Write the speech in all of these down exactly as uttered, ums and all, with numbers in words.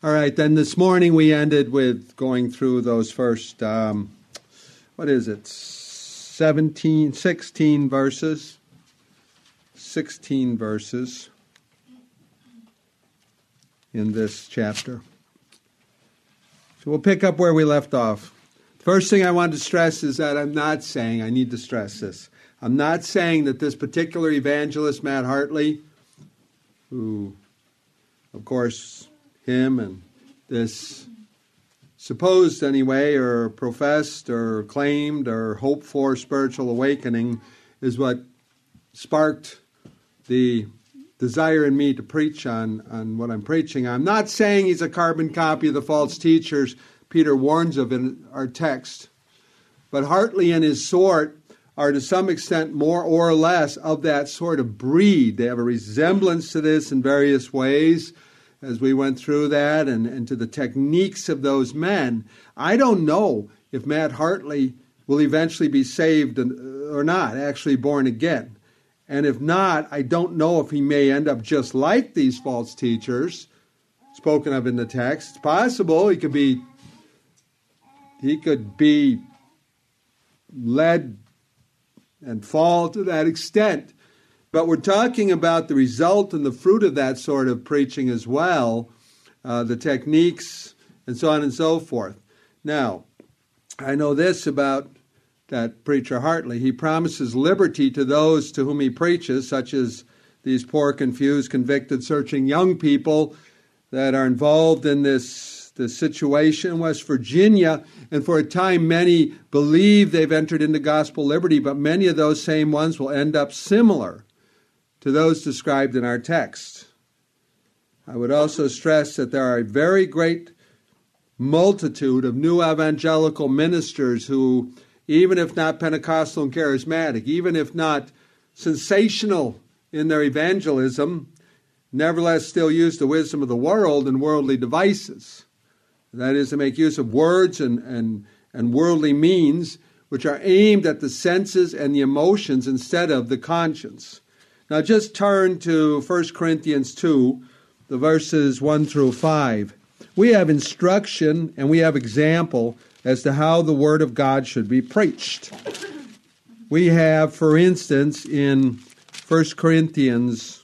All right, then this morning we ended with going through those first, um, what is it, seventeen, sixteen verses. sixteen verses in this chapter. So we'll pick up where we left off. First thing I want to stress is that I'm not saying, I need to stress this, I'm not saying that this particular evangelist, Matt Hartley, who, of course, him and this supposed anyway, or professed, or claimed, or hoped for spiritual awakening is what sparked the desire in me to preach on, on what I'm preaching. I'm not saying he's a carbon copy of the false teachers Peter warns of in our text. But Hartley and his sort are to some extent more or less of that sort of breed. They have a resemblance to this in various ways as we went through that and, and to the techniques of those men. I don't know if Matt Hartley will eventually be saved or not, actually born again. And if not, I don't know if he may end up just like these false teachers spoken of in the text. It's possible he could be he could be led and fall to that extent. But we're talking about the result and the fruit of that sort of preaching as well, uh, the techniques and so on and so forth. Now, I know this about that preacher Hartley. He promises liberty to those to whom he preaches, such as these poor, confused, convicted, searching young people that are involved in this, this situation in West Virginia. And for a time, many believe they've entered into gospel liberty, but many of those same ones will end up similar to those described in our text. I would also stress that there are a very great multitude of new evangelical ministers who, even if not Pentecostal and charismatic, even if not sensational in their evangelism, nevertheless still use the wisdom of the world and worldly devices. That is, to make use of words and, and, and worldly means which are aimed at the senses and the emotions instead of the conscience. Now just turn to First Corinthians two, the verses one through five. We have instruction and we have example as to how the Word of God should be preached. We have, for instance, in First Corinthians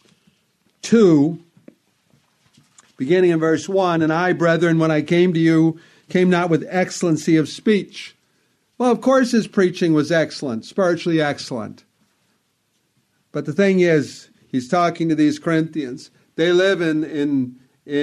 two, beginning in verse one, and I, brethren, when I came to you, came not with excellency of speech. Well, of course his preaching was excellent, spiritually excellent. But the thing is, he's talking to these Corinthians. They live in in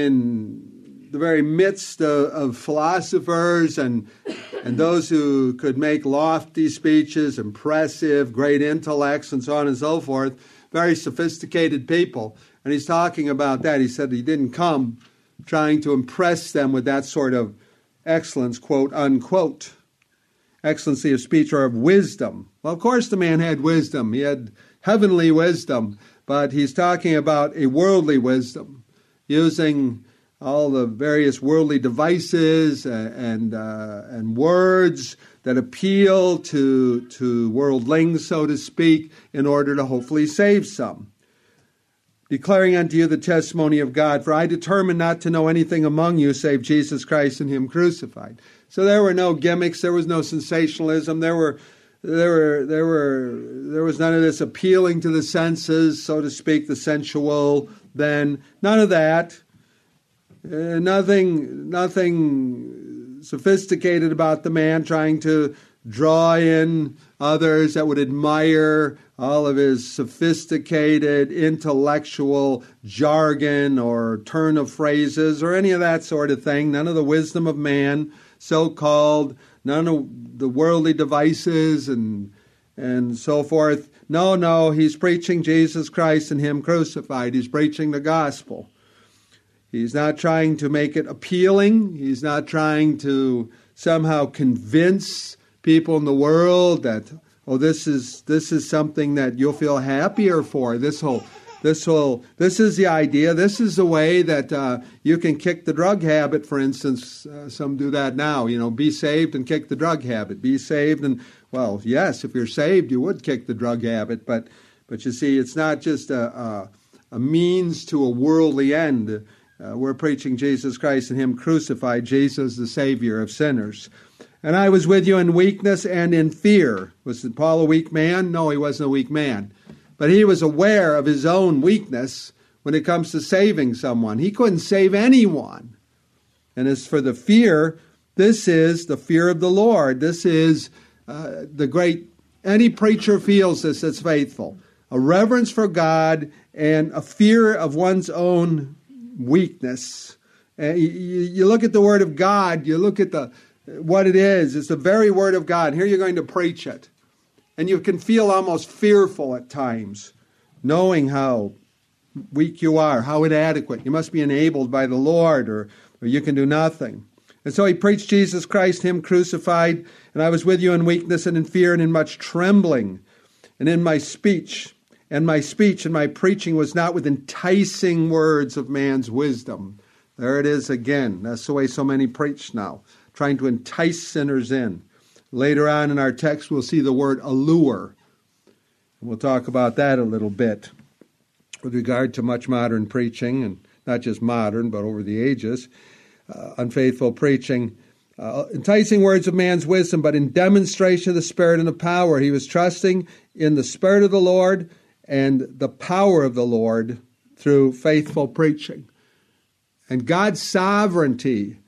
in the very midst of, of philosophers and and those who could make lofty speeches, impressive, great intellects, and so on and so forth, very sophisticated people. And he's talking about that. He said he didn't come trying to impress them with that sort of excellence, quote, unquote, excellency of speech or of wisdom. Well, of course the man had wisdom. He had heavenly wisdom, but he's talking about a worldly wisdom, using all the various worldly devices and uh, and words that appeal to to worldlings, so to speak, in order to hopefully save some. Declaring unto you the testimony of God, for I determined not to know anything among you save Jesus Christ and Him crucified. So there were no gimmicks, there was no sensationalism, there were there were there were there was none of this appealing to the senses, so to speak, the sensual. Then none of that. Uh, nothing, nothing sophisticated about the man trying to draw in others that would admire all of his sophisticated intellectual jargon or turn of phrases or any of that sort of thing. None of the wisdom of man, so-called, none of the worldly devices and and so forth. No, no, he's preaching Jesus Christ and Him crucified. He's preaching the gospel. He's not trying to make it appealing. He's not trying to somehow convince people in the world that, oh, this is this is something that you'll feel happier for. This whole, this whole, this is the idea. This is the way that uh, you can kick the drug habit. For instance, uh, some do that now. You know, be saved and kick the drug habit. Be saved and, well, yes, if you're saved, you would kick the drug habit. But but you see, it's not just a a, a means to a worldly end. Uh, we're preaching Jesus Christ and Him crucified, Jesus the Savior of sinners. And I was with you in weakness and in fear. Was Paul a weak man? No, he wasn't a weak man. But he was aware of his own weakness when it comes to saving someone. He couldn't save anyone. And as for the fear, this is the fear of the Lord. This is uh, the great, any preacher feels this that's faithful. A reverence for God and a fear of one's own weakness. Uh, you, you look at the Word of God, you look at the what it is. It's the very Word of God. Here you're going to preach it. And you can feel almost fearful at times, knowing how weak you are, how inadequate. You must be enabled by the Lord, or, or you can do nothing. And so he preached Jesus Christ, Him crucified, and I was with you in weakness and in fear and in much trembling. And in my speech, and my speech and my preaching was not with enticing words of man's wisdom. There it is again. That's the way so many preach now, trying to entice sinners in. Later on in our text, we'll see the word allure. And we'll talk about that a little bit with regard to much modern preaching, and not just modern, but over the ages, uh, unfaithful preaching. Uh, enticing words of man's wisdom, but in demonstration of the Spirit and of power. He was trusting in the Spirit of the Lord and the power of the Lord through faithful preaching. And God's sovereignty.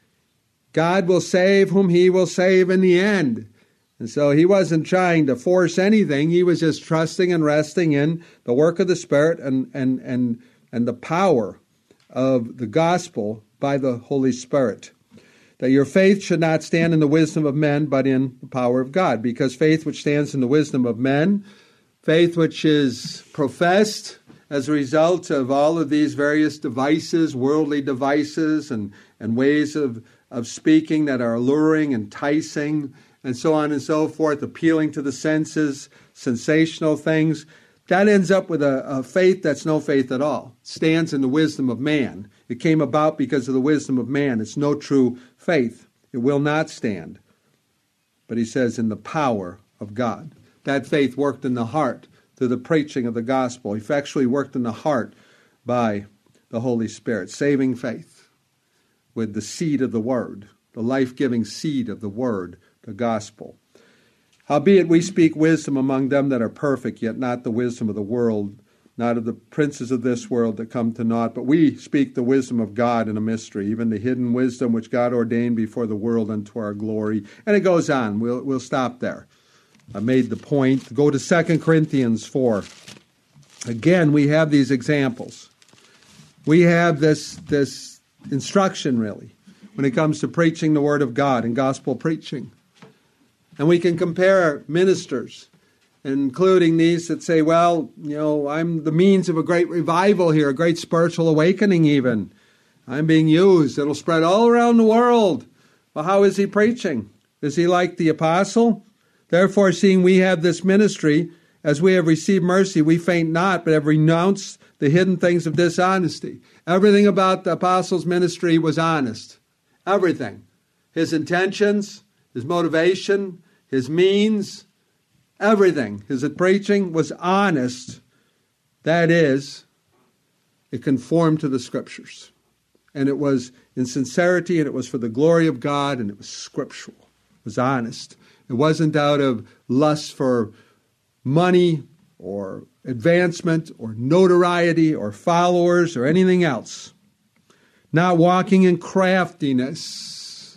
God will save whom He will save in the end. And so he wasn't trying to force anything. He was just trusting and resting in the work of the Spirit and, and, and, and the power of the gospel by the Holy Spirit. That your faith should not stand in the wisdom of men, but in the power of God. Because faith which stands in the wisdom of men, faith which is professed as a result of all of these various devices, worldly devices and, and ways of, of speaking that are alluring, enticing, and so on and so forth, appealing to the senses, sensational things, that ends up with a, a faith that's no faith at all. It stands in the wisdom of man. It came about because of the wisdom of man. It's no true faith. It will not stand. But he says in the power of God. That faith worked in the heart through the preaching of the gospel, effectually worked in the heart by the Holy Spirit. Saving faith with the seed of the Word, the life-giving seed of the Word, the gospel. Howbeit we speak wisdom among them that are perfect, yet not the wisdom of the world, not of the princes of this world that come to naught, but we speak the wisdom of God in a mystery, even the hidden wisdom which God ordained before the world unto our glory. And it goes on. We'll, we'll stop there. I made the point. Go to Second Corinthians four. Again, we have these examples. We have this, this instruction, really, when it comes to preaching the Word of God and gospel preaching. And we can compare ministers, including these that say, well, you know, I'm the means of a great revival here, a great spiritual awakening even. I'm being used. It'll spread all around the world. Well, how is he preaching? Is he like the apostle? Therefore, seeing we have this ministry, as we have received mercy, we faint not, but have renounced the hidden things of dishonesty. Everything about the apostle's ministry was honest. Everything. His intentions, his motivation, his means, everything. His preaching was honest. That is, it conformed to the Scriptures. And it was in sincerity, and it was for the glory of God, and it was scriptural. It was honest. It wasn't out of lust for money or advancement or notoriety or followers or anything else. Not walking in craftiness.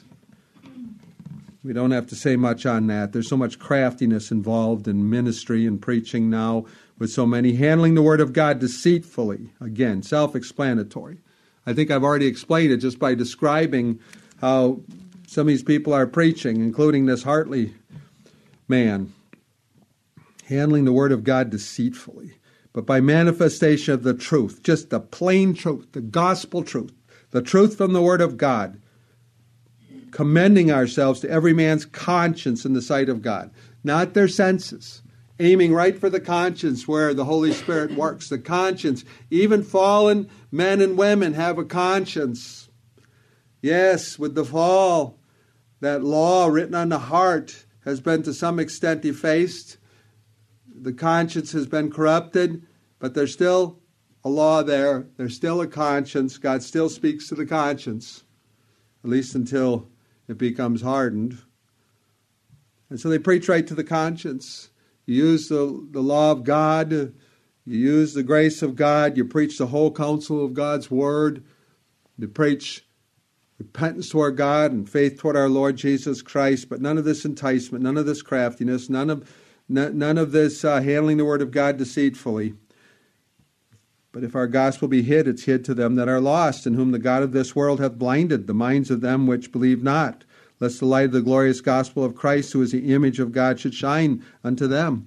We don't have to say much on that. There's so much craftiness involved in ministry and preaching now with so many. Handling the Word of God deceitfully. Again, self-explanatory. I think I've already explained it just by describing how some of these people are preaching, including this Hartley man. Handling the Word of God deceitfully. But by manifestation of the truth, just the plain truth, the gospel truth, the truth from the Word of God. Commending ourselves to every man's conscience in the sight of God. Not their senses. Aiming right for the conscience where the Holy Spirit works. The conscience. Even fallen men and women have a conscience. Yes, with the fall, that law written on the heart has been to some extent effaced. The conscience has been corrupted, but there's still a law there. There's still a conscience. God still speaks to the conscience, at least until it becomes hardened. And so they preach right to the conscience. You use the, the law of God. You use the grace of God. You preach the whole counsel of God's word. You preach repentance toward God and faith toward our Lord Jesus Christ, but none of this enticement, none of this craftiness, none of n- none of this uh, handling the word of God deceitfully. But if our gospel be hid, it's hid to them that are lost, in whom the God of this world hath blinded the minds of them which believe not, lest the light of the glorious gospel of Christ, who is the image of God, should shine unto them.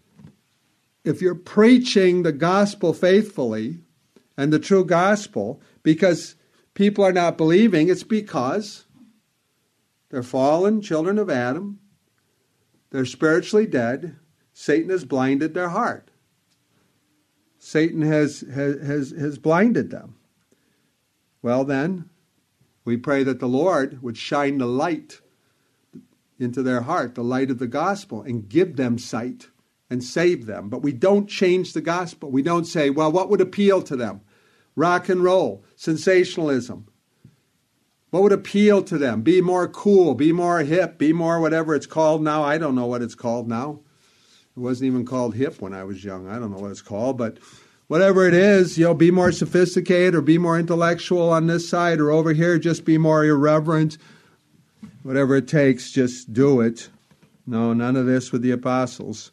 If you're preaching the gospel faithfully and the true gospel, because people are not believing, it's because they're fallen children of Adam, they're spiritually dead, Satan has blinded their heart. Satan has, has, has, has blinded them. Well then, we pray that the Lord would shine the light into their heart, the light of the gospel, and give them sight and save them. But we don't change the gospel. We don't say, well, what would appeal to them? Rock and roll, sensationalism. What would appeal to them? Be more cool, be more hip, be more whatever it's called now. I don't know what it's called now. It wasn't even called hip when I was young. I don't know what it's called, but whatever it is, you know, be more sophisticated or be more intellectual on this side or over here, just be more irreverent. Whatever it takes, just do it. No, none of this with the apostles.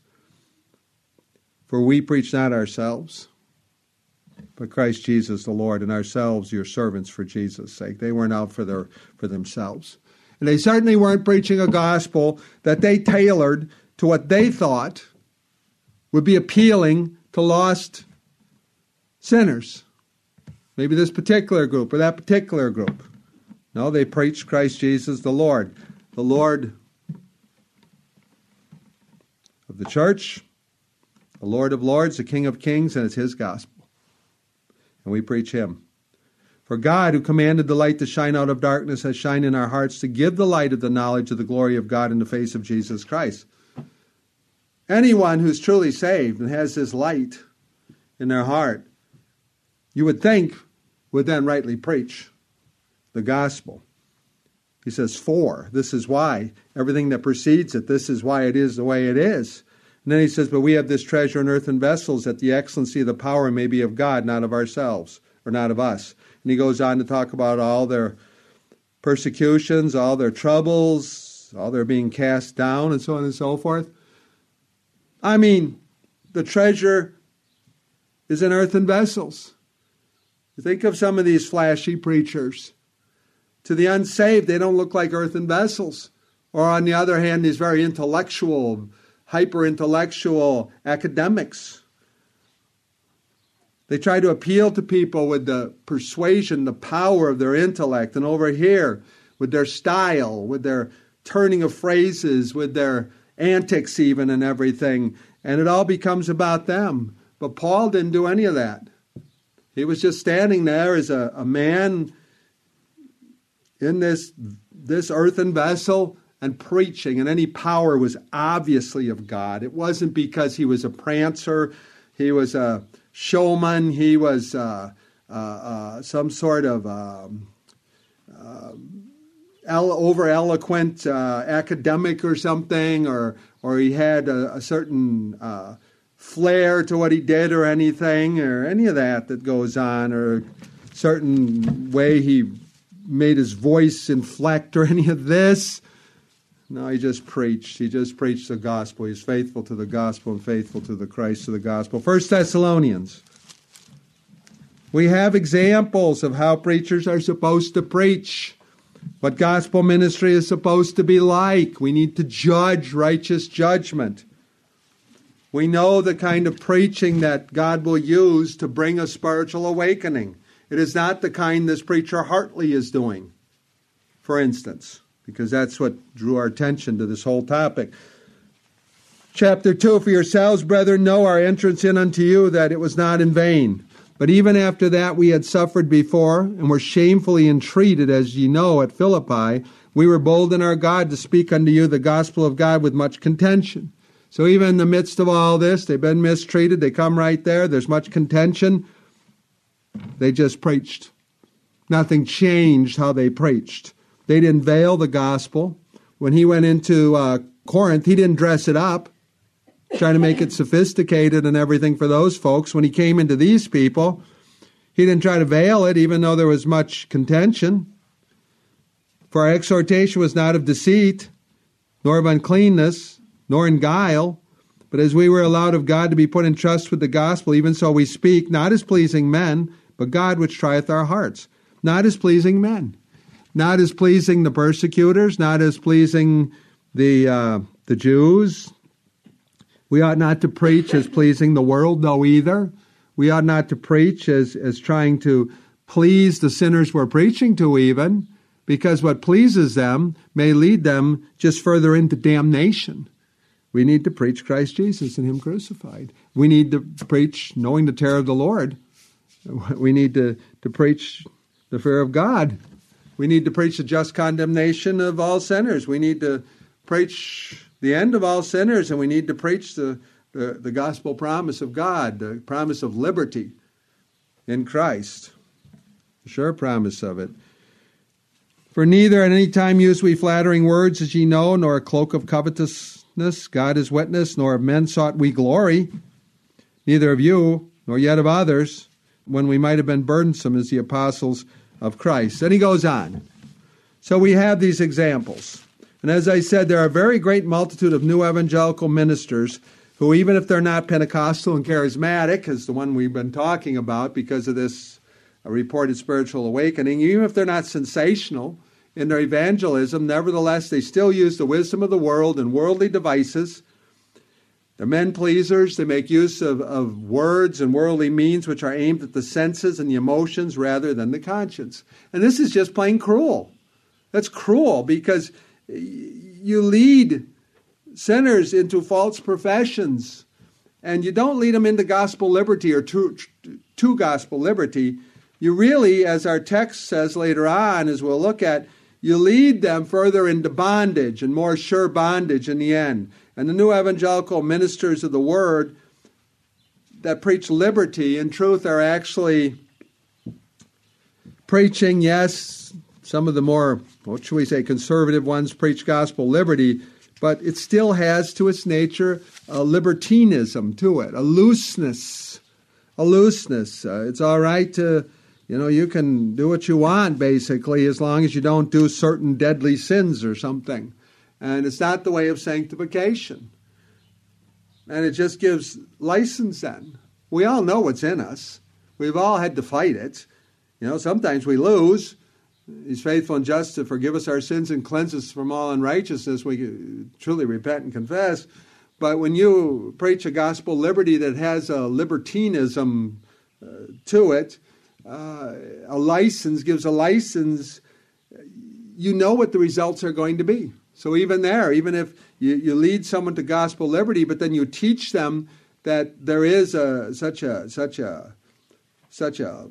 For we preach not ourselves, but Christ Jesus the Lord, and ourselves your servants for Jesus' sake. They weren't out for their for themselves. And they certainly weren't preaching a gospel that they tailored to what they thought would be appealing to lost sinners. Maybe this particular group or that particular group. No, they preached Christ Jesus the Lord. The Lord of the church, the Lord of lords, the King of kings, and it's his gospel. And we preach him. For God, who commanded the light to shine out of darkness, has shined in our hearts to give the light of the knowledge of the glory of God in the face of Jesus Christ. Anyone who's truly saved and has this light in their heart, you would think, would then rightly preach the gospel. He says, for, this is why. Everything that precedes it, this is why it is the way it is. And then he says, but we have this treasure in earthen vessels, that the excellency of the power may be of God, not of ourselves, or not of us. And he goes on to talk about all their persecutions, all their troubles, all their being cast down, and so on and so forth. I mean, the treasure is in earthen vessels. You think of some of these flashy preachers. To the unsaved, they don't look like earthen vessels. Or on the other hand, these very intellectual, hyper-intellectual academics. They try to appeal to people with the persuasion, the power of their intellect. And over here, with their style, with their turning of phrases, with their antics even and everything. And it all becomes about them. But Paul didn't do any of that. He was just standing there as a, a man in this, this earthen vessel and preaching. And any power was obviously of God. It wasn't because he was a prancer. He was a showman. He was uh, uh, uh, some sort of um, uh, over eloquent uh, academic or something, or or he had a, a certain uh, flair to what he did, or anything, or any of that that goes on, or a certain way he made his voice inflect, or any of this. No, he just preached. He just preached the gospel. He's faithful to the gospel and faithful to the Christ of the gospel. First Thessalonians. We have examples of how preachers are supposed to preach. What gospel ministry is supposed to be like. We need to judge righteous judgment. We know the kind of preaching that God will use to bring a spiritual awakening. It is not the kind this preacher Hartley is doing, for instance, because that's what drew our attention to this whole topic. Chapter two, for yourselves, brethren, know our entrance in unto you, that it was not in vain. But even after that we had suffered before, and were shamefully entreated, as ye know, at Philippi, we were bold in our God to speak unto you the gospel of God with much contention. So even in the midst of all this, they've been mistreated. They come right there. There's much contention. They just preached. Nothing changed how they preached. They didn't veil the gospel. When he went into uh, Corinth, he didn't dress it up, trying to make it sophisticated and everything for those folks. When he came into these people, he didn't try to veil it, even though there was much contention. For our exhortation was not of deceit, nor of uncleanness, nor in guile, but as we were allowed of God to be put in trust with the gospel, even so we speak, not as pleasing men, but God which trieth our hearts. Not as pleasing men. Not as pleasing the persecutors, not as pleasing the uh, the Jews. We ought not to preach as pleasing the world, though, either. We ought not to preach as, as trying to please the sinners we're preaching to, even, because what pleases them may lead them just further into damnation. We need to preach Christ Jesus and Him crucified. We need to preach knowing the terror of the Lord. We need to, to preach the fear of God. We need to preach the just condemnation of all sinners. We need to preach the end of all sinners, and we need to preach the, the, the gospel promise of God, the promise of liberty in Christ. The sure promise of it. For neither at any time use we flattering words, as ye know, nor a cloak of covetousness, God is witness, nor of men sought we glory, neither of you, nor yet of others, when we might have been burdensome as the apostles of Christ. Then he goes on. So we have these examples. And as I said, there are a very great multitude of new evangelical ministers who, even if they're not Pentecostal and charismatic, as the one we've been talking about because of this reported spiritual awakening, even if they're not sensational in their evangelism, nevertheless, they still use the wisdom of the world and worldly devices. They're men pleasers. They make use of, of words and worldly means which are aimed at the senses and the emotions rather than the conscience. And this is just plain cruel. That's cruel because you lead sinners into false professions and you don't lead them into gospel liberty or to, to gospel liberty. You really, as our text says later on, as we'll look at, you lead them further into bondage and more sure bondage in the end. And the new evangelical ministers of the word that preach liberty, in truth, are actually preaching, yes, some of the more, what should we say, conservative ones preach gospel liberty, but it still has to its nature a libertinism to it, a looseness, a looseness. Uh, it's all right to, you know, you can do what you want, basically, as long as you don't do certain deadly sins or something. And it's not the way of sanctification. And it just gives license then. We all know what's in us. We've all had to fight it. You know, sometimes we lose. He's faithful and just to forgive us our sins and cleanse us from all unrighteousness. We truly repent and confess. But when you preach a gospel liberty that has a libertinism uh, to it, uh, a license gives a license, you know what the results are going to be. So even there, even if you, you lead someone to gospel liberty, but then you teach them that there is a such a such a such a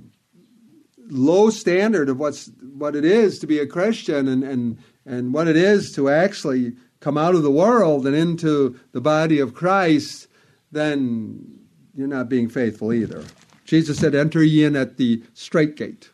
low standard of what's what it is to be a Christian and, and, and what it is to actually come out of the world and into the body of Christ, then you're not being faithful either. Jesus said, enter ye in at the strait gate.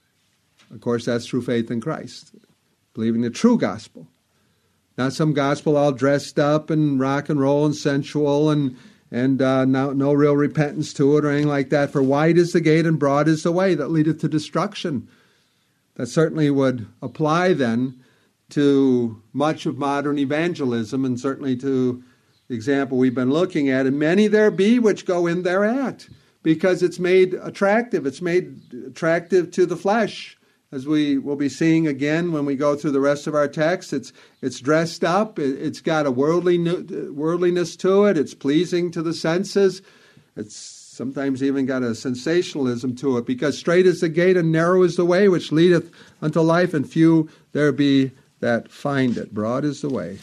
Of course, that's true faith in Christ, believing the true gospel. Not some gospel all dressed up and rock and roll and sensual and and uh, no, no real repentance to it or anything like that. For wide is the gate and broad is the way that leadeth to destruction. That certainly would apply then to much of modern evangelism and certainly to the example we've been looking at. And many there be which go in thereat because it's made attractive. It's made attractive to the flesh. As we will be seeing again when we go through the rest of our text, it's it's dressed up, it's got a worldly worldliness to it, it's pleasing to the senses, it's sometimes even got a sensationalism to it, because straight is the gate and narrow is the way which leadeth unto life, and few there be that find it. Broad is the way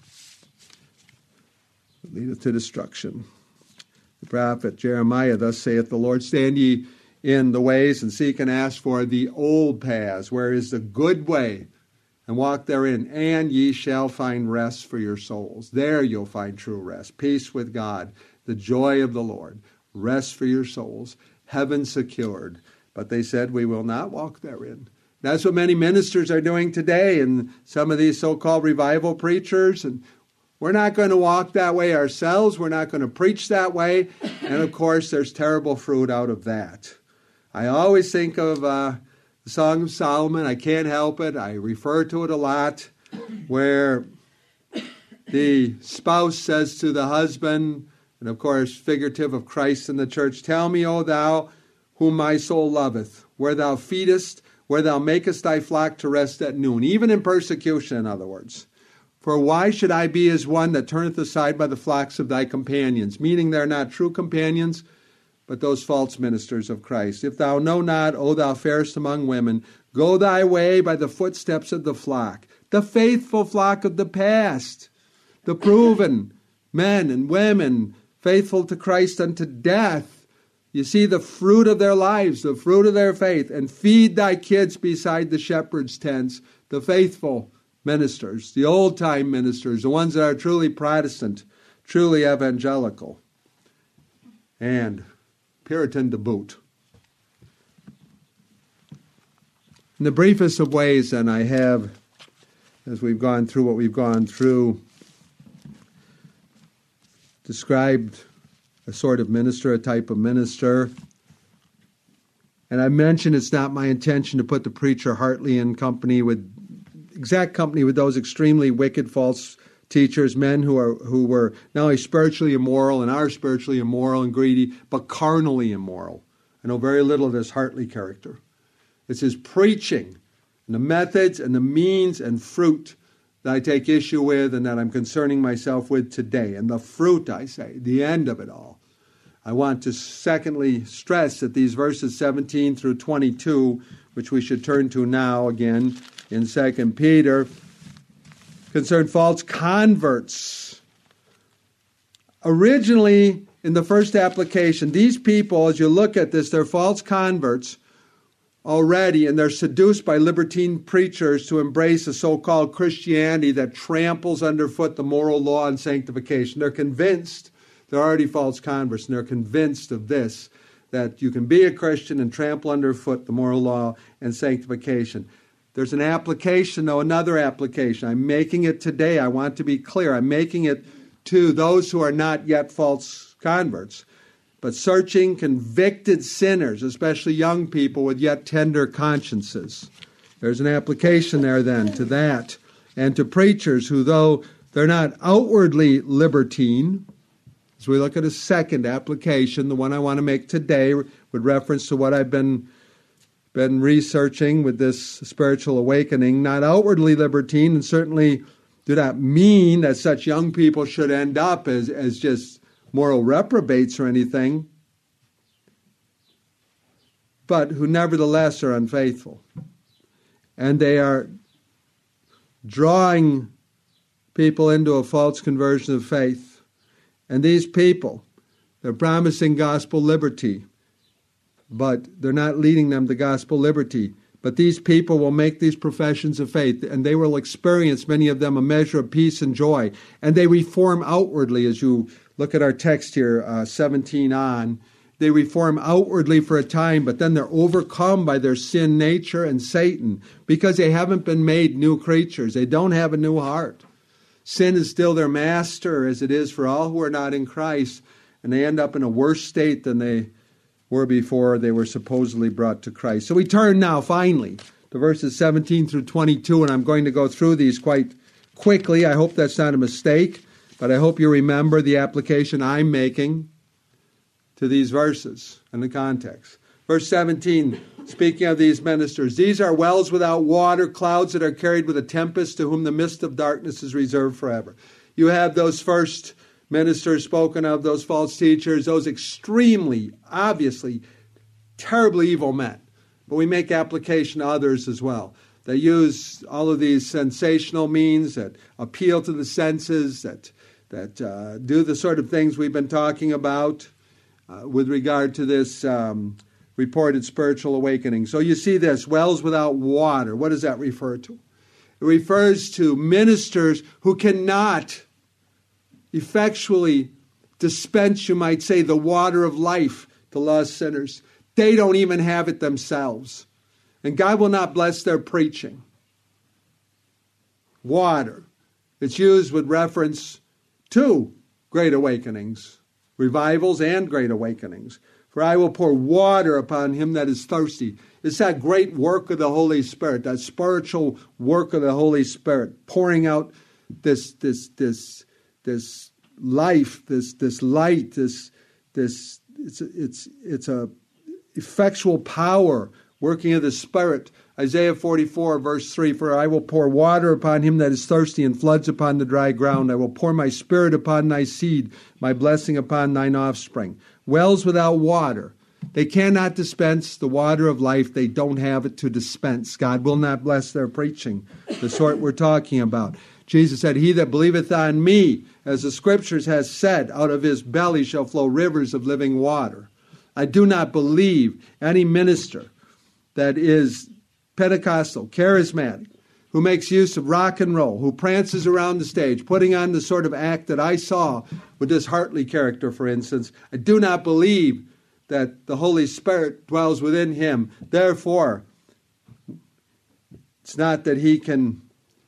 that leadeth to destruction. The prophet Jeremiah, thus saith the Lord, stand ye in the ways and seek and ask for the old paths, where is the good way, and walk therein, and ye shall find rest for your souls. There you'll find true rest, peace with God, the joy of the Lord, rest for your souls, heaven secured, But they said, we will not walk therein. That's what many ministers are doing today, and some of these so-called revival preachers. And we're not going to walk that way ourselves. We're not going to preach that way. And of course, there's terrible fruit out of that. I always think of uh, the Song of Solomon. I can't help it. I refer to it a lot, where the spouse says to the husband, and of course, figurative of Christ in the church, tell me, O thou, whom my soul loveth, where thou feedest, where thou makest thy flock to rest at noon, even in persecution, in other words. For why should I be as one that turneth aside by the flocks of thy companions? Meaning they're not true companions, but those false ministers of Christ. If thou know not, O thou fairest among women, go thy way by the footsteps of the flock, the faithful flock of the past, the proven men and women, faithful to Christ unto death. You see the fruit of their lives, the fruit of their faith, and feed thy kids beside the shepherd's tents, the faithful ministers, the old-time ministers, the ones that are truly Protestant, truly evangelical, and Puritan to boot. In the briefest of ways, then, I have, as we've gone through what we've gone through, described a sort of minister, a type of minister. And I mentioned it's not my intention to put the preacher Hartley in company with, exact company with those extremely wicked false teachers, men who are who were not only spiritually immoral and are spiritually immoral and greedy, but carnally immoral. I know very little of this Hartley character. It's his preaching and the methods and the means and fruit that I take issue with and that I'm concerning myself with today. And the fruit, I say, the end of it all. I want to secondly stress that these verses seventeen through twenty-two, which we should turn to now again in Second Peter, concern false converts. Originally, in the first application, these people, as you look at this, they're false converts already, and they're seduced by libertine preachers to embrace a so-called Christianity that tramples underfoot the moral law and sanctification. They're convinced, they're already false converts, and they're convinced of this, that you can be a Christian and trample underfoot the moral law and sanctification. There's an application, though, another application. I'm making it today. I want to be clear. I'm making it to those who are not yet false converts, but searching convicted sinners, especially young people with yet tender consciences. There's an application there then to that, and to preachers who, though they're not outwardly libertine, as we look at a second application, the one I want to make today with reference to what I've been, been researching with this spiritual awakening, not outwardly libertine, and certainly do not mean that such young people should end up as, as just moral reprobates or anything, but who nevertheless are unfaithful. And they are drawing people into a false conversion of faith. And these people, they're promising gospel liberty, but they're not leading them to gospel liberty. But these people will make these professions of faith, and they will experience, many of them, a measure of peace and joy. And they reform outwardly, as you look at our text here, uh, seventeen on. They reform outwardly for a time, but then they're overcome by their sin nature and Satan because they haven't been made new creatures. They don't have a new heart. Sin is still their master, as it is for all who are not in Christ, and they end up in a worse state than they were before they were supposedly brought to Christ. So we turn now, finally, to verses seventeen through twenty-two, and I'm going to go through these quite quickly. I hope that's not a mistake, but I hope you remember the application I'm making to these verses and the context. Verse seventeen, speaking of these ministers, these are wells without water, clouds that are carried with a tempest, to whom the mist of darkness is reserved forever. You have those first ministers spoken of, those false teachers, those extremely, obviously, terribly evil men. But we make application to others as well. They use all of these sensational means that appeal to the senses, that, that uh, do the sort of things we've been talking about uh, with regard to this um, reported spiritual awakening. So you see this, wells without water. What does that refer to? It refers to ministers who cannot effectually dispense, you might say, the water of life to lost sinners. they don't even have it themselves. And God will not bless their preaching. Water. It's used with reference to great awakenings, revivals and great awakenings. For I will pour water upon him that is thirsty. It's that great work of the Holy Spirit, that spiritual work of the Holy Spirit, pouring out this this this this life, this this light, this this it's it's it's a effectual power working of the Spirit. Isaiah forty-four, verse three, for I will pour water upon him that is thirsty and floods upon the dry ground. I will pour my Spirit upon thy seed, my blessing upon thine offspring. Wells without water. They cannot dispense the water of life. They don't have it to dispense. God will not bless their preaching, the sort we're talking about. Jesus said, he that believeth on me, as the Scriptures has said, out of his belly shall flow rivers of living water. I do not believe any minister that is Pentecostal, charismatic, who makes use of rock and roll, who prances around the stage, putting on the sort of act that I saw with this Hartley character, for instance. I do not believe that the Holy Spirit dwells within him. Therefore, it's not that he can,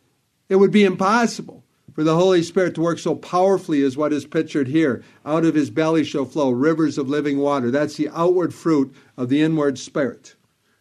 it would be impossible for the Holy Spirit to work so powerfully as what is pictured here. Out of his belly shall flow rivers of living water. That's the outward fruit of the inward spirit.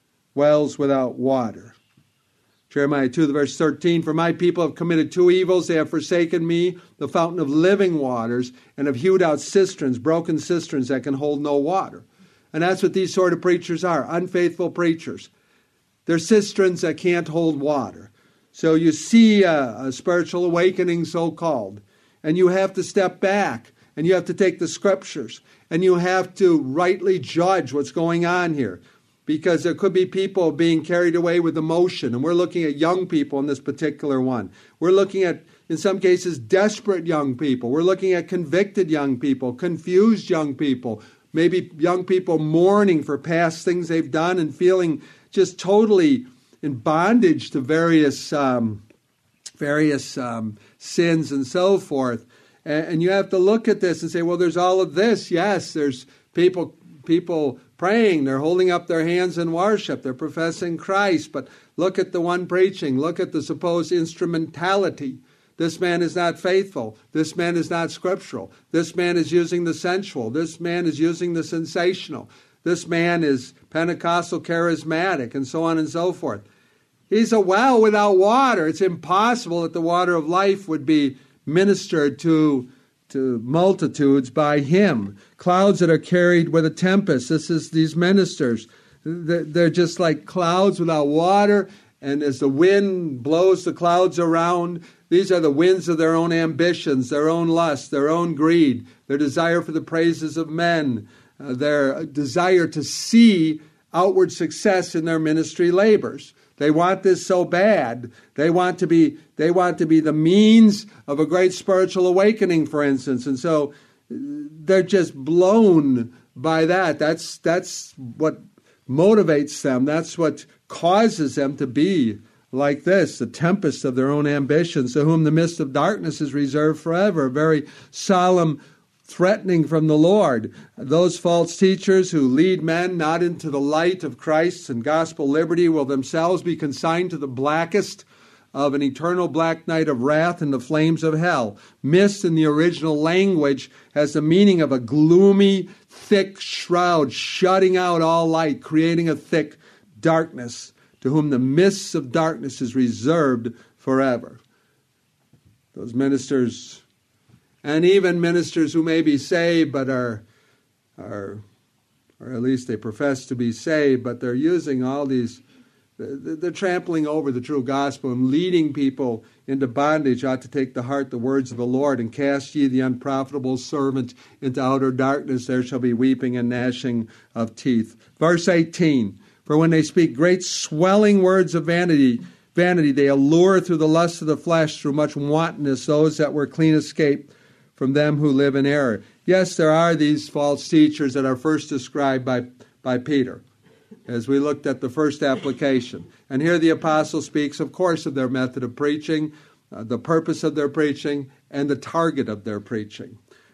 Wells without water. Jeremiah two, verse thirteen, for my people have committed two evils. They have forsaken me, the fountain of living waters, and have hewed out cisterns, broken cisterns that can hold no water. And that's what these sort of preachers are, unfaithful preachers. They're cisterns that can't hold water. So you see a, a spiritual awakening, so-called, and you have to step back, and you have to take the Scriptures, and you have to rightly judge what's going on here. Because there could be people being carried away with emotion. And we're looking at young people in this particular one. We're looking at, in some cases, desperate young people. We're looking at convicted young people, confused young people, maybe young people mourning for past things they've done and feeling just totally in bondage to various um, various um, sins and so forth. And, and you have to look at this and say, well, there's all of this. Yes, there's people people praying, they're holding up their hands in worship, they're professing Christ, but look at the one preaching, look at the supposed instrumentality. This man is not faithful, this man is not scriptural, this man is using the sensual, this man is using the sensational, this man is Pentecostal charismatic, and so on and so forth. He's a well without water. It's impossible that the water of life would be ministered to to multitudes by him. Clouds that are carried with a tempest. This is these ministers. They're just like clouds without water, and as the wind blows the clouds around, these are the winds of their own ambitions, their own lust, their own greed, their desire for the praises of men, uh, their desire to see outward success in their ministry labors. They want this so bad. They want to be they want to be the means of a great spiritual awakening, for instance. And so they're just blown by that. That's that's what motivates them. That's what causes them to be like this, the tempest of their own ambitions, to whom the mist of darkness is reserved forever. A very solemn threatening from the Lord. Those false teachers who lead men not into the light of Christ and gospel liberty will themselves be consigned to the blackest of an eternal black night of wrath in the flames of hell. Mist in the original language has the meaning of a gloomy, thick shroud shutting out all light, creating a thick darkness, to whom the mists of darkness is reserved forever. Those ministers, and even ministers who may be saved but are, are, or at least they profess to be saved, but they're using all these, they're trampling over the true gospel and leading people into bondage, ought to take to heart the words of the Lord, and cast ye the unprofitable servant into outer darkness, there shall be weeping and gnashing of teeth. Verse eighteen, for when they speak great swelling words of vanity, vanity, they allure through the lust of the flesh, through much wantonness, those that were clean escaped from them who live in error. Yes, there are these false teachers that are first described by, by Peter, as we looked at the first application. And here the apostle speaks, of course, of their method of preaching, uh, the purpose of their preaching, and the target of their preaching.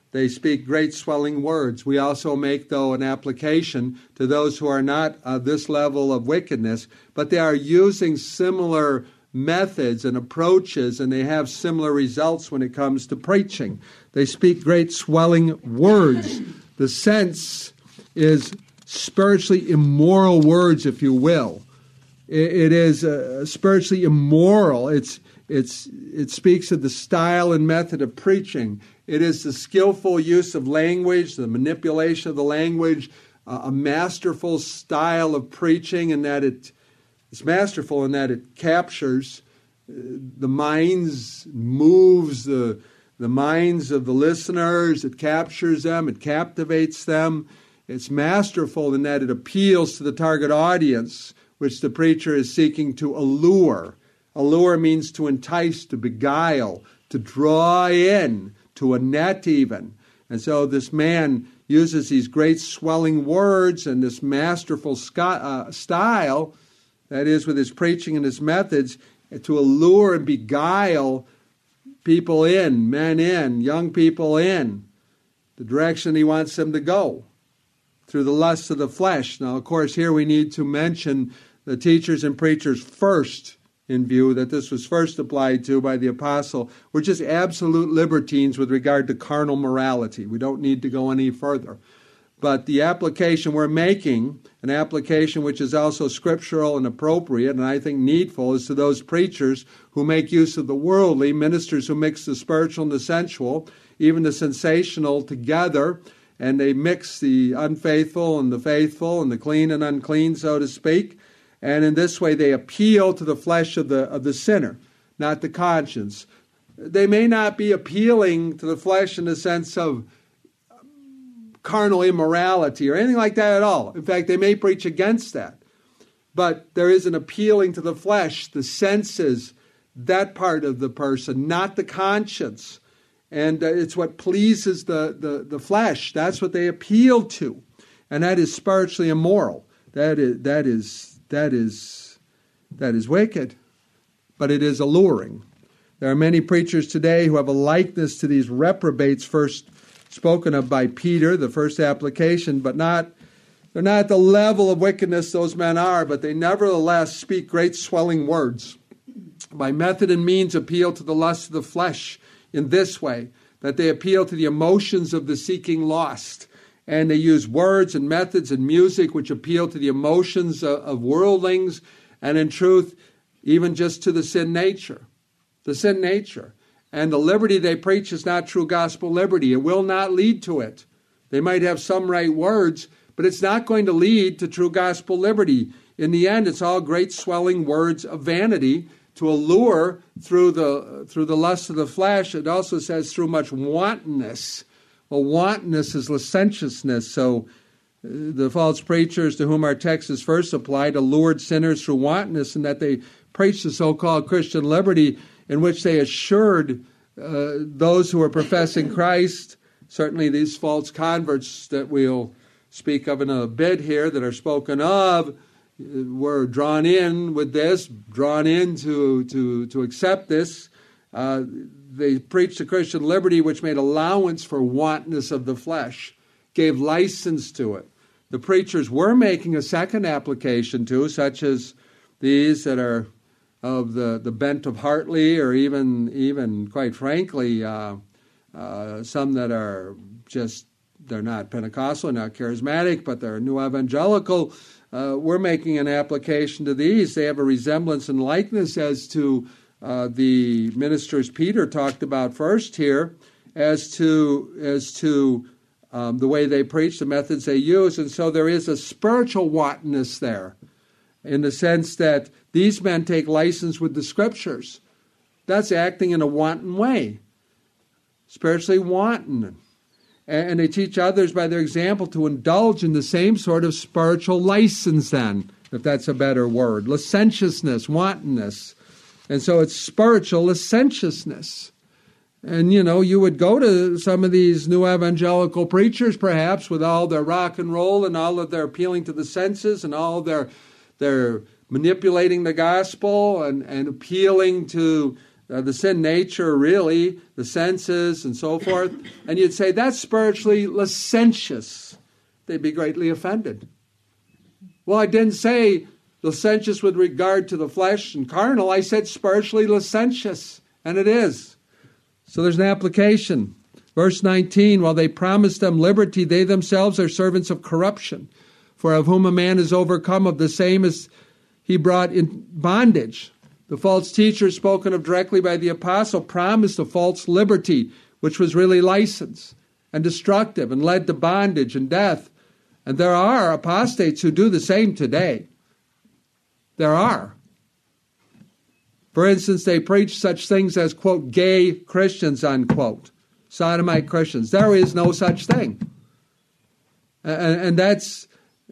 They speak great swelling words. We also make, though, an application to those who are not of this level of wickedness, but they are using similar methods and approaches, and they have similar results when it comes to preaching. They speak great swelling words. The sense is spiritually immoral words, if you will. It is uh, spiritually immoral. It's it's it speaks of the style and method of preaching. It is the skillful use of language, the manipulation of the language, uh, a masterful style of preaching, and that it it's masterful in that it captures uh, the minds, moves the the minds of the listeners. It captures them. It captivates them. It's masterful in that it appeals to the target audience, which the preacher is seeking to allure. Allure means to entice, to beguile, to draw in, to a net even. And so this man uses these great swelling words and this masterful sc- uh, style, that is with his preaching and his methods, to allure and beguile people in, men in, young people in, the direction he wants them to go, through the lusts of the flesh. Now, of course, here we need to mention the teachers and preachers first in view, that this was first applied to by the apostle, were just absolute libertines with regard to carnal morality. We don't need to go any further. But the application we're making, an application which is also scriptural and appropriate, and I think needful, is to those preachers who make use of the worldly, ministers who mix the spiritual and the sensual, even the sensational together, and they mix the unfaithful and the faithful and the clean and unclean, so to speak. And in this way, they appeal to the flesh of the of the sinner, not the conscience. They may not be appealing to the flesh in the sense of carnal immorality or anything like that at all. In fact, they may preach against that. But there is an appealing to the flesh, the senses, that part of the person, not the conscience. And it's what pleases the, the, the flesh. That's what they appeal to. And that is spiritually immoral. That is that is that is that is wicked. But it is alluring. There are many preachers today who have a likeness to these reprobates first spoken of by Peter, the first application, but not they're not at the level of wickedness those men are, but they nevertheless speak great swelling words. By method and means appeal to the lust of the flesh in this way, that they appeal to the emotions of the seeking lost. And they use words and methods and music which appeal to the emotions of, of worldlings, and in truth, even just to the sin nature. The sin nature. And the liberty they preach is not true gospel liberty. It will not lead to it. They might have some right words, but it's not going to lead to true gospel liberty. In the end, it's all great swelling words of vanity to allure through the through the lust of the flesh. It also says through much wantonness. Well, wantonness is licentiousness. So uh, the false preachers to whom our text is first applied allured sinners through wantonness, in that they preached the so-called Christian liberty, in which they assured uh, those who are professing Christ, certainly these false converts that we'll speak of in a bit here, that are spoken of, were drawn in with this, drawn in to, to, to accept this. Uh, they preached the Christian liberty, which made allowance for wantonness of the flesh, gave license to it. The preachers were making a second application to, such as these that are of the, the bent of Hartley, or even, even quite frankly, uh, uh, some that are just, they're not Pentecostal, not charismatic, but they're new evangelical. Uh, we're making an application to these. They have a resemblance and likeness as to uh, the ministers Peter talked about first here, as to as to um, the way they preach, the methods they use. And so there is a spiritual wantonness there, in the sense that these men take license with the Scriptures. That's acting in a wanton way, spiritually wanton. And they teach others by their example to indulge in the same sort of spiritual license then, if that's a better word. Licentiousness, wantonness. And so it's spiritual licentiousness. And, you know, you would go to some of these new evangelical preachers, perhaps, with all their rock and roll and all of their appealing to the senses and all their, their manipulating the gospel and, and appealing to uh, the sin nature, really, the senses and so forth, and you'd say, that's spiritually licentious, they'd be greatly offended. Well, I didn't say licentious with regard to the flesh and carnal. I said spiritually licentious, and it is. So there's an application. Verse nineteen, while they promised them liberty, they themselves are servants of corruption. For of whom a man is overcome, of the same is he brought in bondage. The false teacher spoken of directly by the apostle promised a false liberty, which was really license and destructive and led to bondage and death. And there are apostates who do the same today. There are. For instance, they preach such things as, quote, gay Christians, unquote, sodomite Christians. There is no such thing. And, and that's,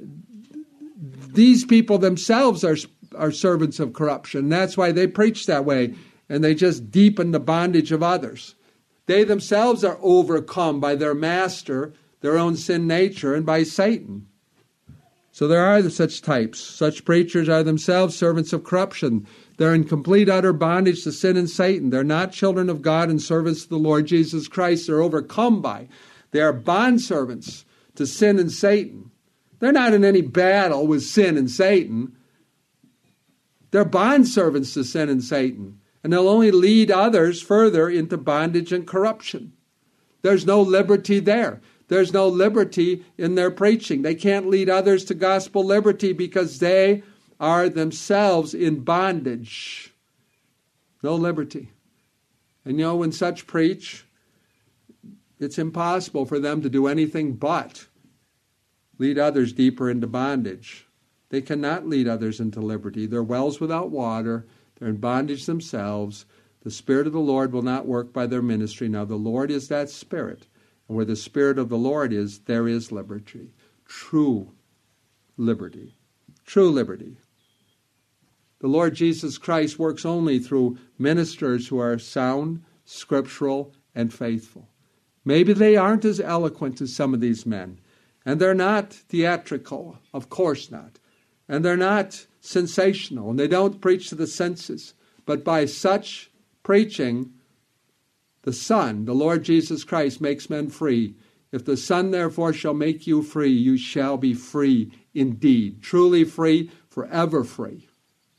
these people themselves are, are servants of corruption. That's why they preach that way, and they just deepen the bondage of others. They themselves are overcome by their master, their own sin nature, and by Satan. So there are such types. Such preachers are themselves servants of corruption. They're in complete, utter bondage to sin and Satan. They're not children of God and servants of the Lord Jesus Christ. They're overcome by. They are bondservants to sin and Satan. They're not in any battle with sin and Satan. They're bondservants to sin and Satan. And they'll only lead others further into bondage and corruption. There's no liberty there. There's no liberty in their preaching. They can't lead others to gospel liberty because they are themselves in bondage. No liberty. And you know, when such preach, it's impossible for them to do anything but lead others deeper into bondage. They cannot lead others into liberty. They're wells without water. They're in bondage themselves. The Spirit of the Lord will not work by their ministry. Now, the Lord is that Spirit. And where the Spirit of the Lord is, there is liberty. True liberty. True liberty. The Lord Jesus Christ works only through ministers who are sound, scriptural, and faithful. Maybe they aren't as eloquent as some of these men. And they're not theatrical. Of course not. And they're not sensational. And they don't preach to the senses. But by such preaching, the Son, the Lord Jesus Christ, makes men free. If the Son, therefore, shall make you free, you shall be free indeed. Truly free, forever free.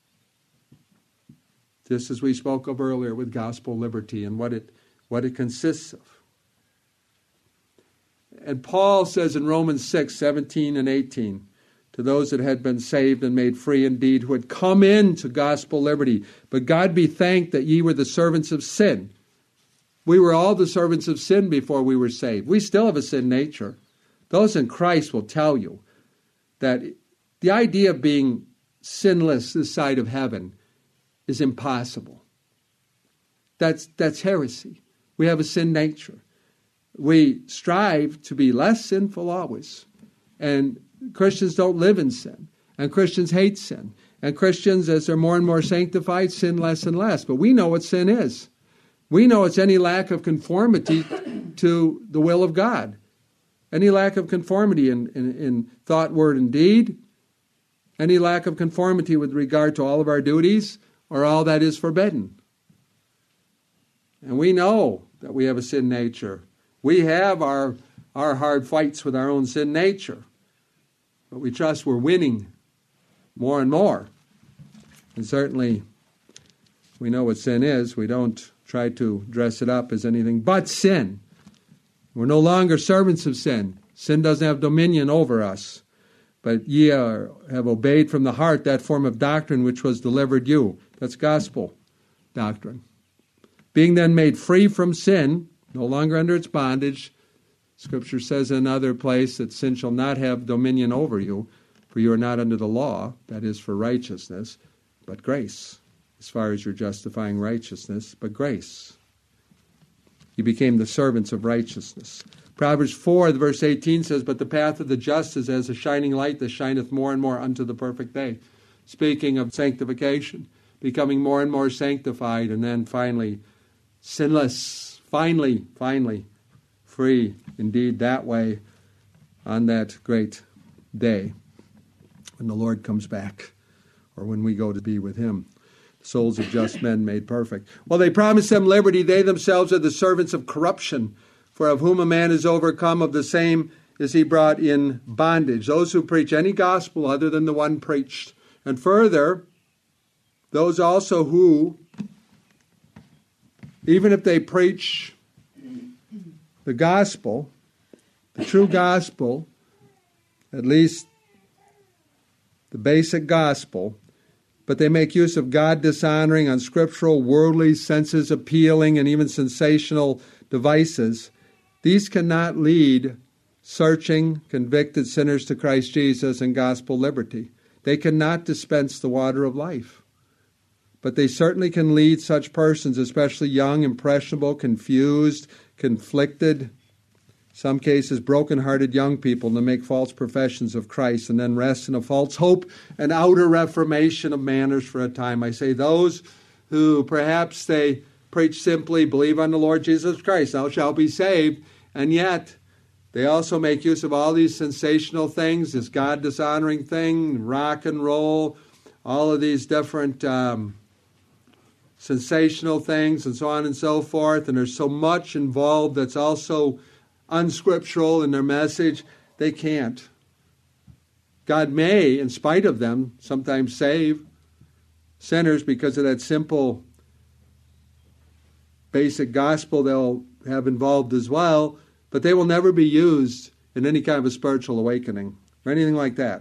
Just as we spoke of earlier with gospel liberty and what it, what it consists of. And Paul says in Romans six, seventeen and eighteen, to those that had been saved and made free indeed, who had come into gospel liberty, but God be thanked that ye were the servants of sin. We were all the servants of sin before we were saved. We still have a sin nature. Those in Christ will tell you that the idea of being sinless this side of heaven is impossible. That's, that's heresy. We have a sin nature. We strive to be less sinful always. And Christians don't live in sin. And Christians hate sin. And Christians, as they're more and more sanctified, sin less and less. But we know what sin is. We know it's any lack of conformity to the will of God. Any lack of conformity in, in, in thought, word, and deed. Any lack of conformity with regard to all of our duties or all that is forbidden. And we know that we have a sin nature. We have our, our hard fights with our own sin nature. But we trust we're winning more and more. And certainly we know what sin is. We don't try to dress it up as anything but sin. We're no longer servants of sin. Sin doesn't have dominion over us. But ye are, have obeyed from the heart that form of doctrine which was delivered you. That's gospel doctrine. Being then made free from sin, no longer under its bondage, Scripture says in another place that sin shall not have dominion over you, for you are not under the law, that is for righteousness, but grace. As far as you're justifying righteousness, but grace. You became the servants of righteousness. Proverbs four, verse eighteen says, but the path of the just is as a shining light that shineth more and more unto the perfect day. Speaking of sanctification, becoming more and more sanctified, and then finally sinless, finally, finally free indeed that way on that great day when the Lord comes back or when we go to be with Him. souls of just men made perfect. Well, they promise them liberty. They themselves are the servants of corruption. For of whom a man is overcome, of the same is he brought in bondage. Those who preach any gospel other than the one preached. And further, those also who, even if they preach the gospel, the true gospel, at least the basic gospel, but they make use of God-dishonoring, unscriptural, worldly, senses-appealing, and even sensational devices, these cannot lead searching, convicted sinners to Christ Jesus and gospel liberty. They cannot dispense the water of life. But they certainly can lead such persons, especially young, impressionable, confused, conflicted, some cases broken-hearted young people, to make false professions of Christ and then rest in a false hope and outer reformation of manners for a time. I say those who perhaps they preach simply, believe on the Lord Jesus Christ, thou shalt be saved, and yet they also make use of all these sensational things, this God-dishonoring thing, rock and roll, all of these different um, sensational things and so on and so forth, and there's so much involved that's also unscriptural in their message. They can't. God may, in spite of them, sometimes save sinners because of that simple basic gospel they'll have involved as well, but they will never be used in any kind of a spiritual awakening or anything like that.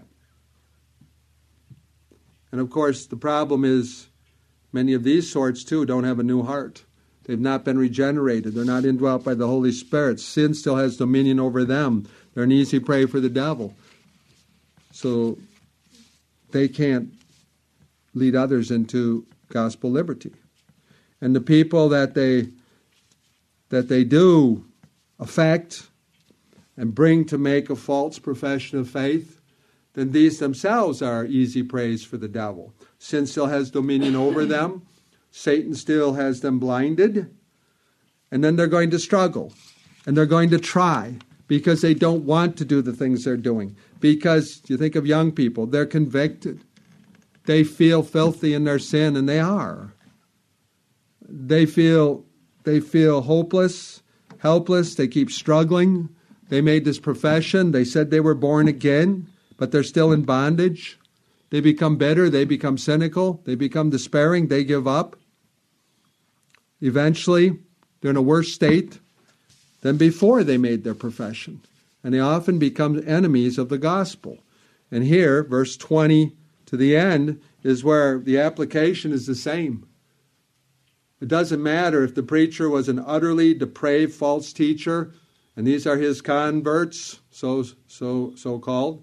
And of course, the problem is many of these sorts, too, don't have a new heart. They've not been regenerated. They're not indwelt by the Holy Spirit. Sin still has dominion over them. They're an easy prey for the devil. So they can't lead others into gospel liberty. And the people that they that they do affect and bring to make a false profession of faith, then these themselves are easy preys for the devil. Sin still has dominion over them. Satan still has them blinded. And then they're going to struggle. And they're going to try because they don't want to do the things they're doing. Because, you think of young people, they're convicted. They feel filthy in their sin, and they are. They feel, they feel hopeless, helpless. They keep struggling. They made this profession. They said they were born again, but they're still in bondage. They become bitter. They become cynical. They become despairing. They give up. Eventually, they're in a worse state than before they made their profession. And they often become enemies of the gospel. And here, verse twenty to the end, is where the application is the same. It doesn't matter if the preacher was an utterly depraved false teacher, and these are his converts, so so so called,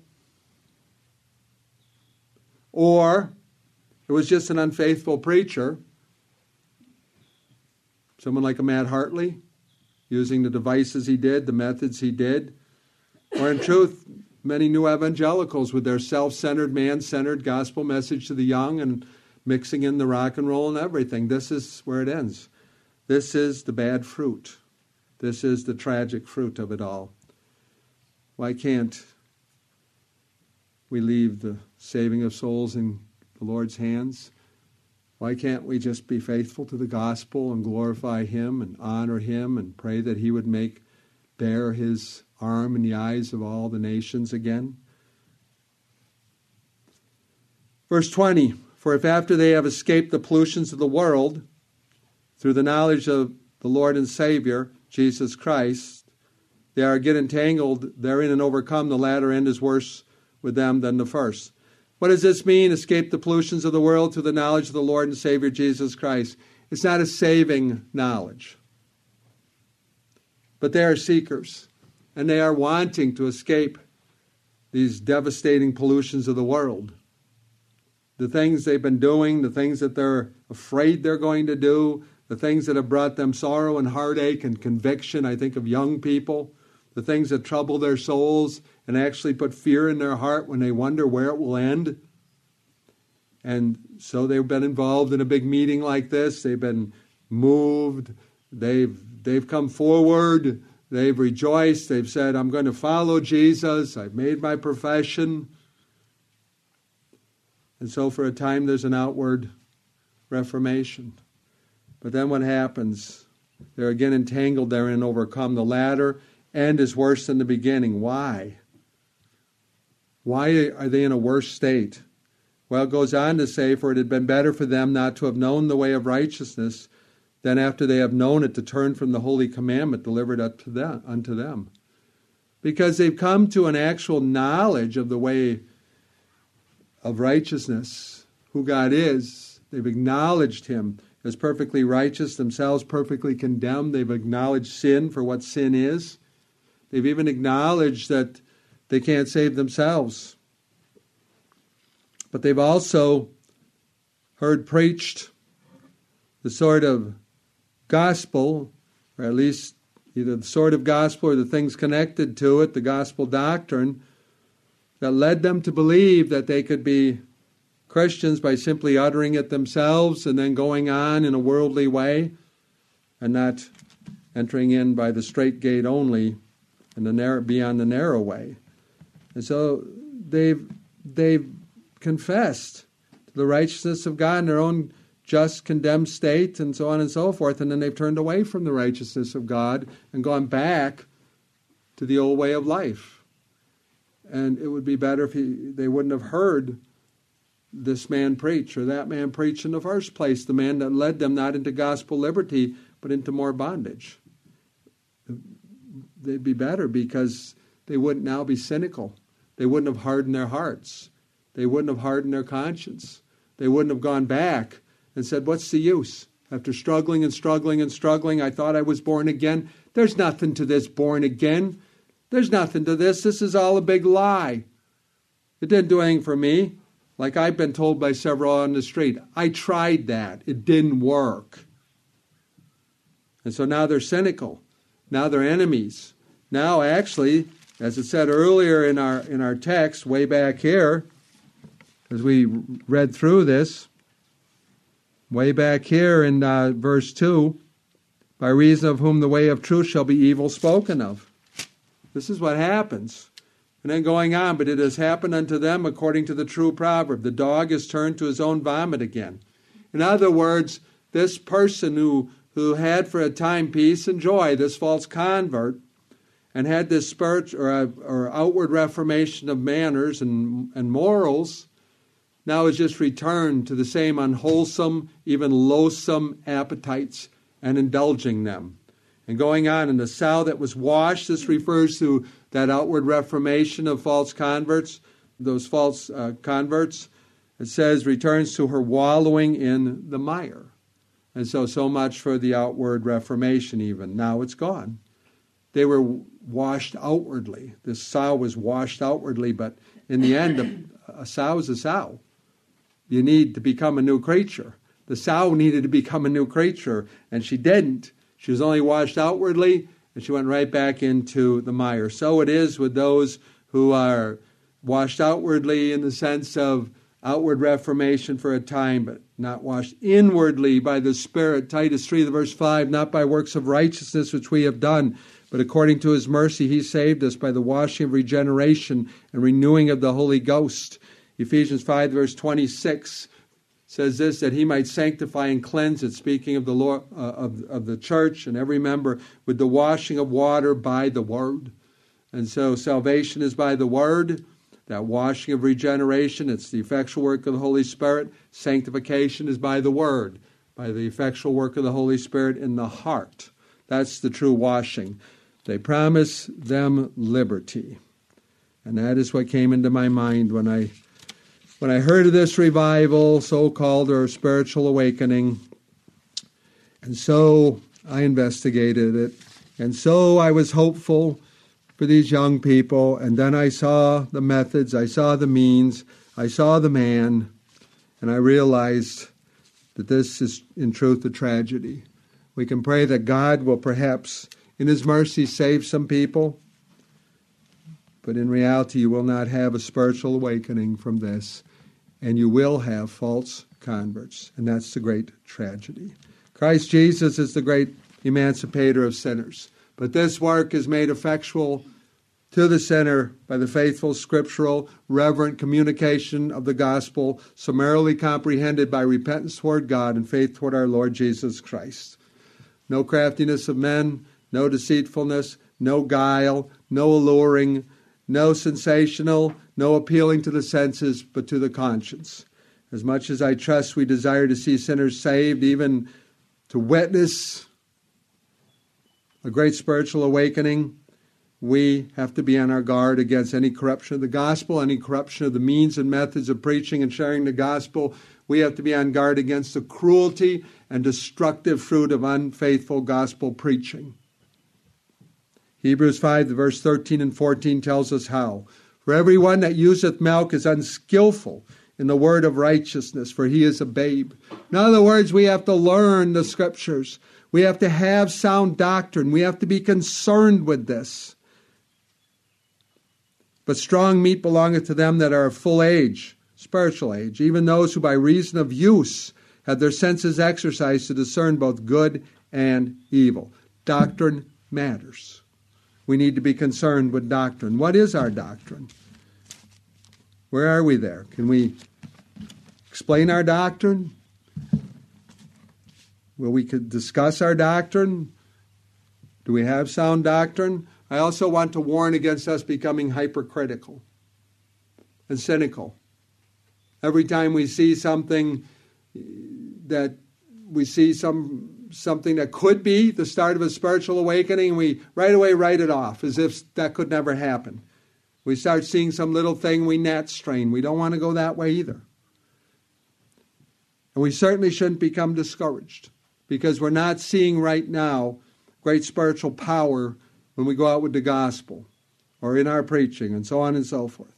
or it was just an unfaithful preacher, someone like a Matt Hartley, using the devices he did, the methods he did, or in truth, many new evangelicals with their self-centered, man-centered gospel message to the young and mixing in the rock and roll and everything. This is where it ends. This is the bad fruit. This is the tragic fruit of it all. Why can't we leave the saving of souls in the Lord's hands? Why can't we just be faithful to the gospel and glorify Him and honor Him and pray that He would make bare His arm in the eyes of all the nations again? Verse twenty, for if after they have escaped the pollutions of the world, through the knowledge of the Lord and Savior, Jesus Christ, they are again entangled therein and overcome, the latter end is worse with them than the first. What does this mean, escape the pollutions of the world through the knowledge of the Lord and Savior Jesus Christ? It's not a saving knowledge. But they are seekers, and they are wanting to escape these devastating pollutions of the world. The things they've been doing, the things that they're afraid they're going to do, the things that have brought them sorrow and heartache and conviction. I think of young people, the things that trouble their souls and actually put fear in their heart when they wonder where it will end. And so they've been involved in a big meeting like this. They've been moved. They've they've come forward. They've rejoiced. They've said, I'm going to follow Jesus. I've made my profession. And so for a time there's an outward reformation. But then what happens? They're again entangled therein and overcome. The latter end is worse than the beginning. Why? Why are they in a worse state? Well, it goes on to say, for it had been better for them not to have known the way of righteousness than after they have known it to turn from the holy commandment delivered up to them, unto them. Because they've come to an actual knowledge of the way of righteousness, who God is. They've acknowledged Him as perfectly righteous, themselves perfectly condemned. They've acknowledged sin for what sin is. They've even acknowledged that they can't save themselves. But they've also heard preached the sort of gospel, or at least either the sort of gospel or the things connected to it, the gospel doctrine, that led them to believe that they could be Christians by simply uttering it themselves and then going on in a worldly way and not entering in by the straight gate only and the narrow, beyond the narrow way. And so they've they've confessed to the righteousness of God in their own just condemned state and so on and so forth, and then they've turned away from the righteousness of God and gone back to the old way of life. And it would be better if he, they wouldn't have heard this man preach or that man preach in the first place, the man that led them not into gospel liberty, but into more bondage. They'd be better because they wouldn't now be cynical. They wouldn't have hardened their hearts. They wouldn't have hardened their conscience. They wouldn't have gone back and said, what's the use? After struggling and struggling and struggling, I thought I was born again. There's nothing to this born again. There's nothing to this. This is all a big lie. It didn't do anything for me. Like I've been told by several on the street. I tried that. It didn't work. And so now they're cynical. Now they're enemies. Now actually, as it said earlier in our in our text, way back here, as we read through this, way back here in uh, verse two, by reason of whom the way of truth shall be evil spoken of. This is what happens. And then going on, but it has happened unto them according to the true proverb. The dog is turned to his own vomit again. In other words, this person who, who had for a time peace and joy, this false convert, and had this spirit or, a, or outward reformation of manners and, and morals, now is just returned to the same unwholesome, even loathsome appetites and indulging them. And going on, and the sow that was washed, this refers to that outward reformation of false converts, those false uh, converts. It says, returns to her wallowing in the mire. And so, so much for the outward reformation even. Now it's gone. They were washed outwardly. This sow was washed outwardly, but in the end, a, a sow is a sow. You need to become a new creature. The sow needed to become a new creature, and she didn't. She was only washed outwardly, and she went right back into the mire. So it is with those who are washed outwardly in the sense of outward reformation for a time, but not washed inwardly by the Spirit. Titus three, verse five, not by works of righteousness which we have done, but according to His mercy He saved us by the washing of regeneration and renewing of the Holy Ghost. Ephesians five, verse twenty-six says this, that He might sanctify and cleanse it, speaking of the Lord, uh, of, of the church and every member, with the washing of water by the Word. And so salvation is by the Word, that washing of regeneration, it's the effectual work of the Holy Spirit. Sanctification is by the Word, by the effectual work of the Holy Spirit in the heart. That's the true washing. They promise them liberty. And that is what came into my mind when I When I heard of this revival, so-called, or spiritual awakening. And so I investigated it. And so I was hopeful for these young people. And then I saw the methods, I saw the means, I saw the man, and I realized that this is in truth a tragedy. We can pray that God will perhaps, in His mercy, save some people. But in reality, you will not have a spiritual awakening from this. And you will have false converts. And that's the great tragedy. Christ Jesus is the great emancipator of sinners. But this work is made effectual to the sinner by the faithful, scriptural, reverent communication of the gospel, summarily comprehended by repentance toward God and faith toward our Lord Jesus Christ. No craftiness of men, no deceitfulness, no guile, no alluring, no sensational, no appealing to the senses, but to the conscience. As much as I trust we desire to see sinners saved, even to witness a great spiritual awakening, we have to be on our guard against any corruption of the gospel, any corruption of the means and methods of preaching and sharing the gospel. We have to be on guard against the cruelty and destructive fruit of unfaithful gospel preaching. Hebrews five, the verse thirteen and fourteen tells us how. For everyone that useth milk is unskillful in the word of righteousness, for he is a babe. In other words, we have to learn the scriptures. We have to have sound doctrine. We have to be concerned with this. But strong meat belongeth to them that are of full age, spiritual age, even those who by reason of use have their senses exercised to discern both good and evil. Doctrine matters. We need to be concerned with doctrine. What is our doctrine? Where are we there? Can we explain our doctrine? Will we discuss our doctrine? Do we have sound doctrine? I also want to warn against us becoming hypercritical and cynical. Every time we see something that we see some something that could be the start of a spiritual awakening, we right away write it off as if that could never happen. We start seeing some little thing, we gnat strain. We don't want to go that way either. And we certainly shouldn't become discouraged because we're not seeing right now great spiritual power when we go out with the gospel or in our preaching and so on and so forth.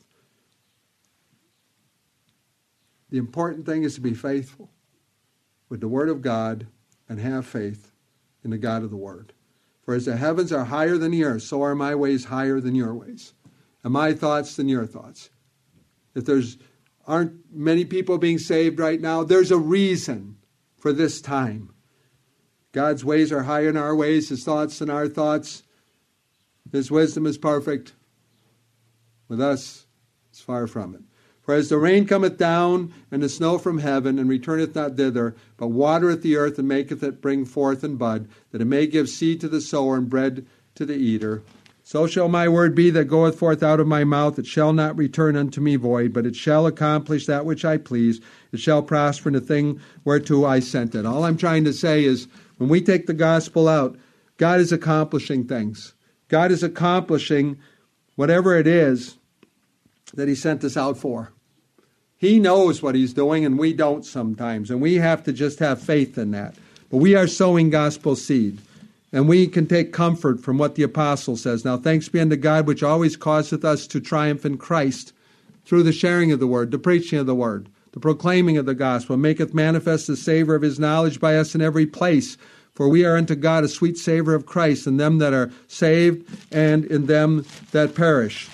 The important thing is to be faithful with the Word of God and have faith in the God of the Word. For as the heavens are higher than the earth, so are my ways higher than your ways, and my thoughts than your thoughts. If there's aren't many people being saved right now, there's a reason for this time. God's ways are higher than our ways, His thoughts than our thoughts. His wisdom is perfect. With us, it's far from it. For as the rain cometh down, and the snow from heaven, and returneth not thither, but watereth the earth, and maketh it bring forth and bud, that it may give seed to the sower, and bread to the eater, so shall my word be that goeth forth out of my mouth. It shall not return unto me void, but it shall accomplish that which I please. It shall prosper in the thing whereto I sent it. All I'm trying to say is, when we take the gospel out, God is accomplishing things. God is accomplishing whatever it is that He sent us out for. He knows what He's doing, and we don't sometimes. And we have to just have faith in that. But we are sowing gospel seed. And we can take comfort from what the apostle says. Now, thanks be unto God, which always causeth us to triumph in Christ through the sharing of the word, the preaching of the word, the proclaiming of the gospel, maketh manifest the savor of His knowledge by us in every place. For we are unto God a sweet savor of Christ in them that are saved and in them that perish.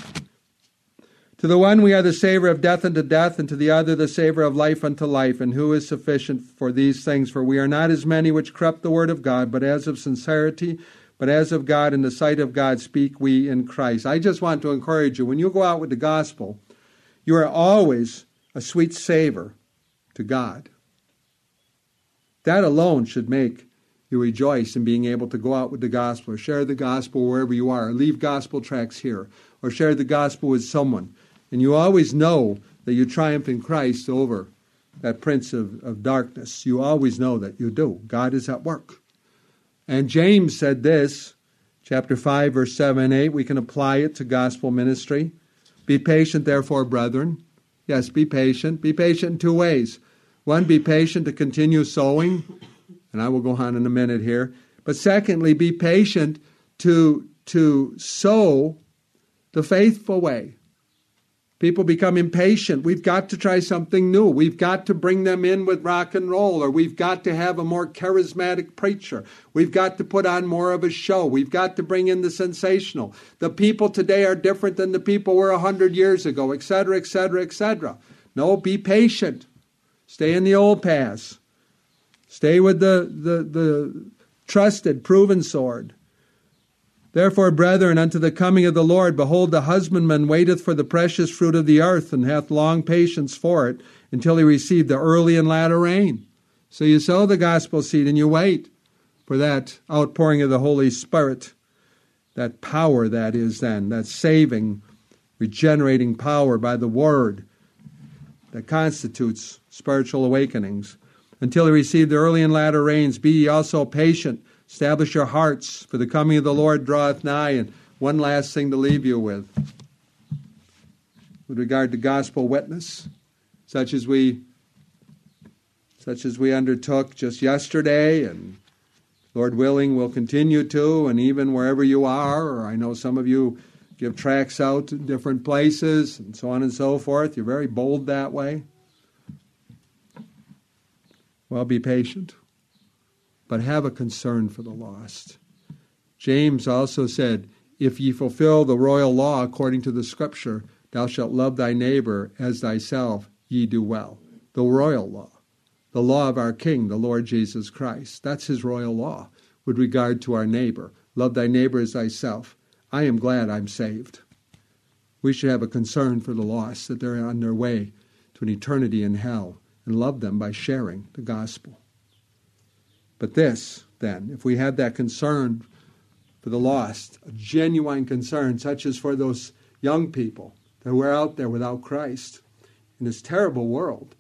To the one we are the savor of death unto death, and to the other the savor of life unto life. And who is sufficient for these things? For we are not as many which corrupt the word of God, but as of sincerity, but as of God, in the sight of God speak we in Christ. I just want to encourage you, when you go out with the gospel, you are always a sweet savor to God. That alone should make you rejoice in being able to go out with the gospel, or share the gospel wherever you are, or leave gospel tracts here, or share the gospel with someone. And you always know that you triumph in Christ over that prince of, of darkness. You always know that you do. God is at work. And James said this, chapter five, verse seven and eight. We can apply it to gospel ministry. Be patient, therefore, brethren. Yes, be patient. Be patient in two ways. One, be patient to continue sowing. And I will go on in a minute here. But secondly, be patient to, to sow the faithful way. People become impatient. We've got to try something new. We've got to bring them in with rock and roll, or we've got to have a more charismatic preacher. We've got to put on more of a show. We've got to bring in the sensational. The people today are different than the people were a hundred years ago, et cetera, et cetera, et cetera. No, be patient. Stay in the old paths. Stay with the, the, the trusted, proven sword. Therefore, brethren, unto the coming of the Lord, behold, the husbandman waiteth for the precious fruit of the earth, and hath long patience for it, until he receive the early and latter rain. So you sow the gospel seed, and you wait for that outpouring of the Holy Spirit, that power that is then, that saving, regenerating power by the Word that constitutes spiritual awakenings. Until he receive the early and latter rains, be ye also patient. Establish your hearts, for the coming of the Lord draweth nigh. And one last thing to leave you with, with regard to gospel witness, such as we, such as we undertook just yesterday, and Lord willing, we'll continue to, and even wherever you are, or I know some of you give tracts out to different places, and so on and so forth. You're very bold that way. Well, be patient, but have a concern for the lost. James also said, if ye fulfill the royal law according to the Scripture, thou shalt love thy neighbor as thyself, ye do well. The royal law, the law of our King, the Lord Jesus Christ. That's his royal law with regard to our neighbor. Love thy neighbor as thyself. I am glad I'm saved. We should have a concern for the lost, that they're on their way to an eternity in hell, and love them by sharing the gospel. But this, then, if we have that concern for the lost, a genuine concern, such as for those young people that were out there without Christ in this terrible world.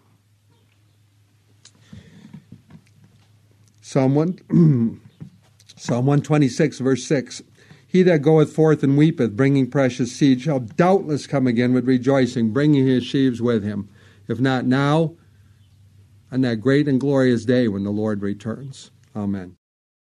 Psalm one, Psalm one twenty-six, verse six. He that goeth forth and weepeth, bringing precious seed, shall doubtless come again with rejoicing, bringing his sheaves with him. If not now, on that great and glorious day when the Lord returns. Amen.